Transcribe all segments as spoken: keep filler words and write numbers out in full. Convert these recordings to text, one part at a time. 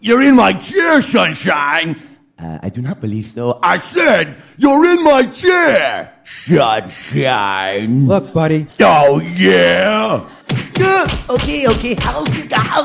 You're in my chair, Sunshine. Uh, I do not believe so. I said, you're in my chair, Sunshine. Look, buddy. Oh, yeah? Uh, okay, okay. How, how,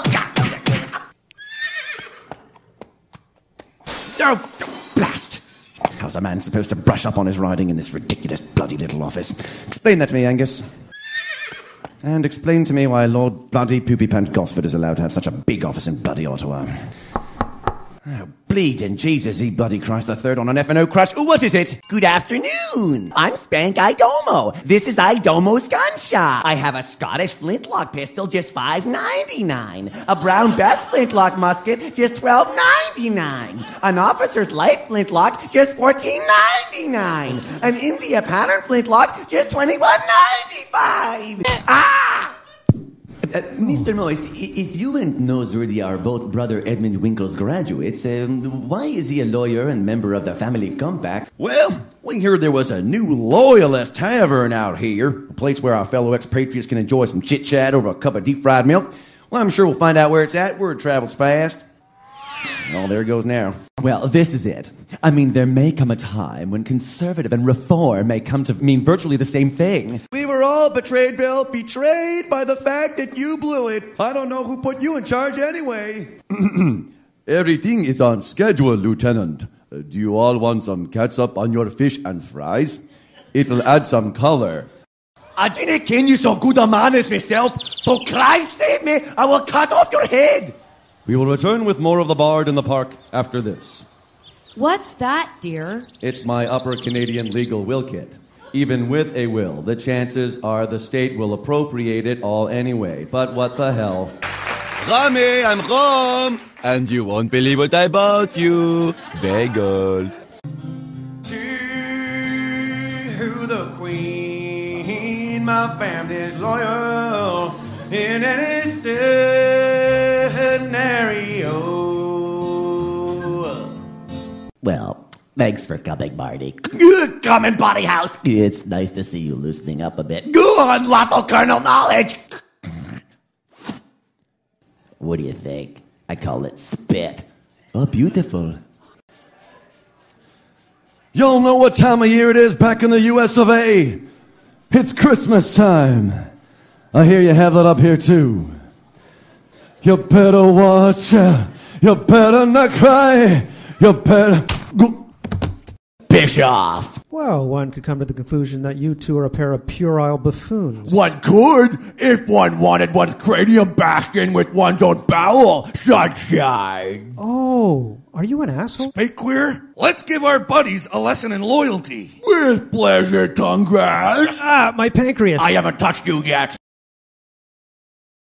Oh, blast! How's a man supposed to brush up on his riding in this ridiculous bloody little office? Explain that to me, Angus. And explain to me why Lord Bloody Poopy Pant Gosford is allowed to have such a big office in bloody Ottawa. Oh, bleeding Jesus, he bloody Christ the third on an F and O crush. Oh, what is it? Good afternoon. I'm Spank Idomo. This is Idomo's Gun Shop. I have a Scottish flintlock pistol, just five ninety-nine. A brown best flintlock musket, just twelve ninety-nine. An officer's light flintlock, just fourteen ninety-nine. An India pattern flintlock, just twenty-one ninety-five. Ah! Uh, Mister Moist, if you and Noseworthy are both Brother Edmund Winkle's graduates, um, why is he a lawyer and member of the family compact? Well, we heard there was a new Loyalist tavern out here, a place where our fellow expatriates can enjoy some chit-chat over a cup of deep-fried milk. Well, I'm sure we'll find out where it's at. Word travels fast. Oh, there it goes now. Well, this is it. I mean, there may come a time when conservative and reform may come to mean virtually the same thing. We were all betrayed, Bill. Betrayed by the fact that you blew it. I don't know who put you in charge anyway. Everything is on schedule, Lieutenant. Uh, do you all want some catsup on your fish and fries? It will add some color. I didn't ken you so good a man as myself, so Christ save me, I will cut off your head. We will return with more of the Bard in the park after this. What's that, dear? It's my Upper Canadian legal will kit. Even with a will, the chances are the state will appropriate it all anyway. But what the hell? Rami, I'm home! And you won't believe what I bought you. Bagels. To the Queen, my family's loyal in any scenario. Well, thanks for coming, Marty. Coming, Body House. It's nice to see you loosening up a bit. Good, lawful Colonel Knowledge. What do you think? I call it spit. Oh, beautiful. Y'all know what time of year it is back in the U S of A. It's Christmas time. I hear you have that up here too. You better watch out. You better not cry. You better go. Pish off. Well, one could come to the conclusion that you two are a pair of puerile buffoons. One could, if one wanted one's cranium basking with one's own bowel, Sunshine. Oh, are you an asshole? Speak queer? Let's give our buddies a lesson in loyalty. With pleasure, Tongue Grass. Ah, my pancreas. I haven't touched you yet.